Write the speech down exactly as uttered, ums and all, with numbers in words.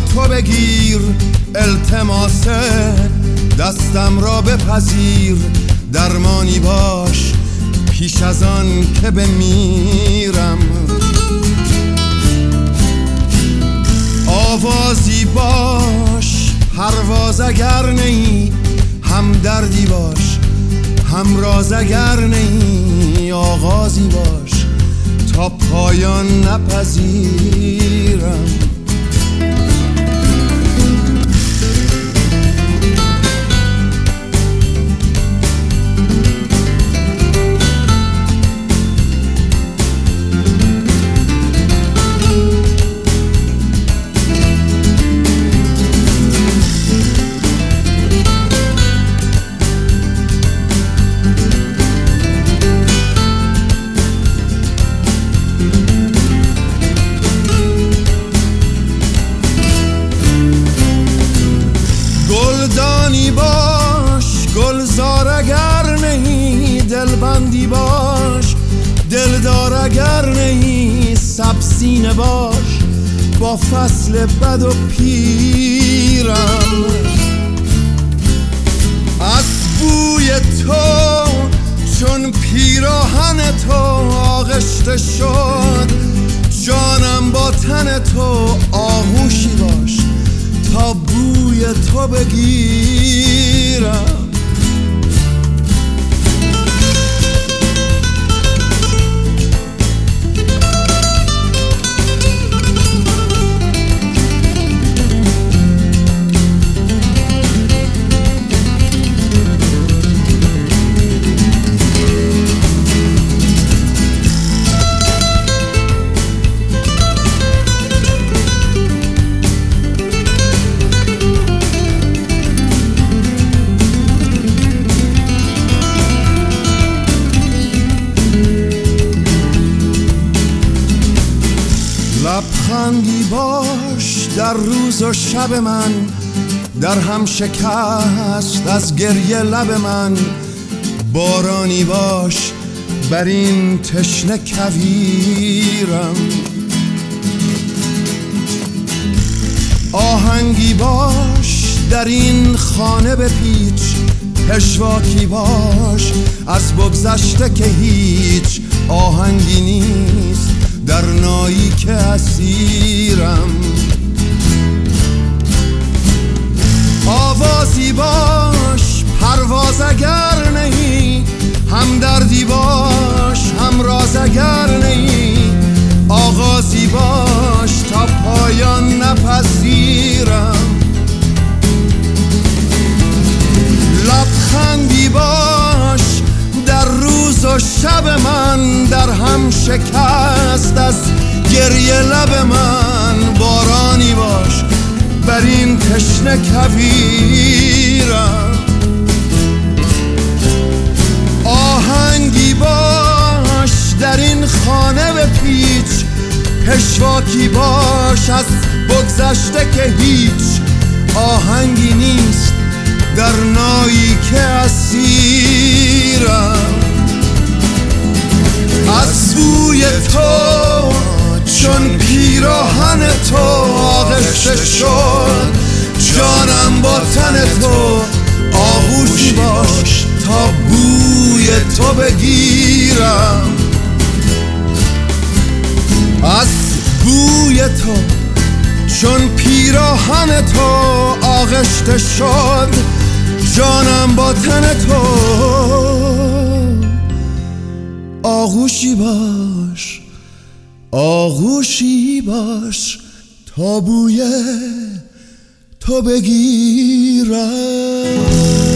تو بگیر، التماس دستم را بپذیر، درمانی باش پیش از آن که بمیرم. آوازی باش پرواز اگر نی، هم دردی باش هم راز اگر نی، آغازی باش تا پایان نپذیرم. گلدانی باش گلزار اگر نهی، دلبندی باش دلدار اگر نهی، سبسینه باش با فصل بد و پیرم. از بوی تو چون پیراهن تو آغشته شد، جانم با تن تو آغوشی باش تا بوی تو بگیرم. لبخندی باش در روز و شب من، در هم شکست از گریه لب من، بارانی باش بر این تشنه کویرم. آهنگی باش در این خانه بپیچ، پشواکی باش از بگذشته که هیچ آهنگی نیست در نایی که اسیرم. آوازی باش پرواز اگر نهی، هم دردی باش هم راز اگر نهی، آغازی باش تا پایان نپذیرم. لبخندی باش در روز و شب من، در هم شکست از گریه لب من، بارانی باش بر این تشنه کویرم. آهنگی باش در این خانه بپیچ، پشواکی باش از بگذشته که هیچ آهنگی نیست در نایی که اسیرم. از بوی تو چون پیراهن تو آغشته شد، جانم با تن تو آغوشی باش تا بوی تو بگیرم. از بوی تو چون پیراهن تو آغشته شد، جانم با تن تو آغوشی باش آغوشی باش تا بوی تو بگیرم.